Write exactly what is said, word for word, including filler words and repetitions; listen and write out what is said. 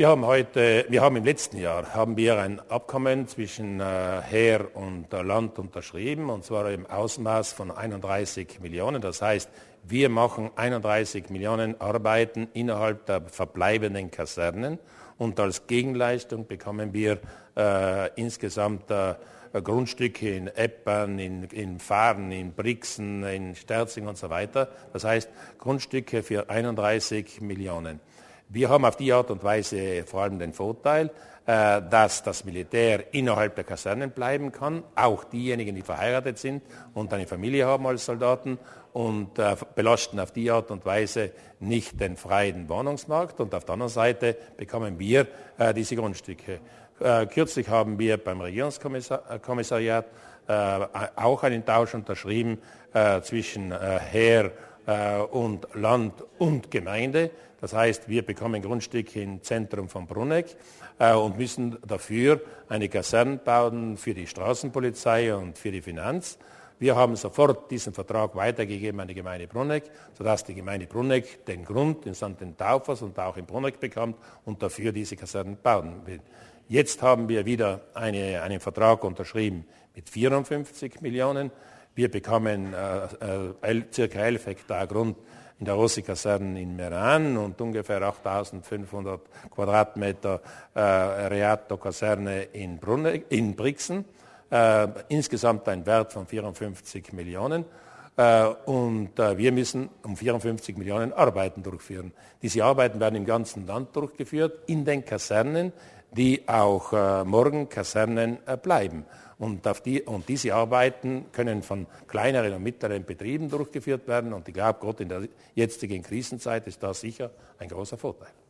Wir haben heute, wir haben im letzten Jahr haben wir ein Abkommen zwischen äh, Heer und äh, Land unterschrieben, und zwar im Ausmaß von einunddreißig Millionen. Das heißt, wir machen einunddreißig Millionen Arbeiten innerhalb der verbleibenden Kasernen, und als Gegenleistung bekommen wir äh, insgesamt äh, Grundstücke in Eppern, in, in Fahren, in Brixen, in Sterzing und so weiter. Das heißt, Grundstücke für einunddreißig Millionen. Wir haben auf die Art und Weise vor allem den Vorteil, äh, dass das Militär innerhalb der Kasernen bleiben kann, auch diejenigen, die verheiratet sind und eine Familie haben als Soldaten, und äh, belasten auf die Art und Weise nicht den freien Wohnungsmarkt. Und auf der anderen Seite bekommen wir äh, diese Grundstücke. Äh, kürzlich haben wir beim Regierungskommissariat äh, auch einen Tausch unterschrieben äh, zwischen äh, Heer äh, und Land und Gemeinde. Das heißt, wir bekommen Grundstücke im Zentrum von Bruneck äh, und müssen dafür eine Kaserne bauen für die Straßenpolizei und für die Finanz. Wir haben sofort diesen Vertrag weitergegeben an die Gemeinde Bruneck, sodass die Gemeinde Bruneck den Grund in Sankt den Taufers und auch in Bruneck bekommt und dafür diese Kasernen bauen will. Jetzt haben wir wieder eine, einen Vertrag unterschrieben mit vierundfünfzig Millionen. Wir bekommen äh, äh, circa elf Hektar Grund in der Rossi-Kaserne in Meran und ungefähr achttausendfünfhundert Quadratmeter äh, Reato-Kaserne in, in Brixen. Äh, insgesamt ein Wert von vierundfünfzig Millionen. Äh, und äh, wir müssen um vierundfünfzig Millionen Arbeiten durchführen. Diese Arbeiten werden im ganzen Land durchgeführt, in den Kasernen, die auch äh, morgen Kasernen äh, bleiben. Und, auf die, und diese Arbeiten können von kleineren und mittleren Betrieben durchgeführt werden. Und ich glaube, gerade in der jetzigen Krisenzeit ist das sicher ein großer Vorteil.